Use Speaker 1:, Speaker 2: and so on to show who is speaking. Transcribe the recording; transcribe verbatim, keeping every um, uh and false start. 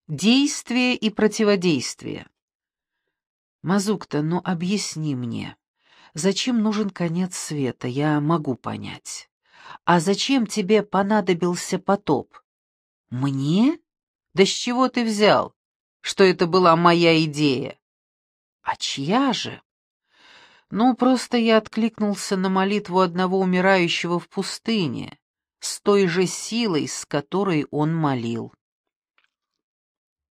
Speaker 1: Действие и противодействие. Мазук-то, ну объясни мне, зачем нужен конец света, я могу понять. А зачем тебе понадобился потоп? Мне? Да с чего ты взял, что это была моя идея? А чья же? Ну, просто я откликнулся на молитву одного умирающего в пустыне, с той же силой, с которой он молил.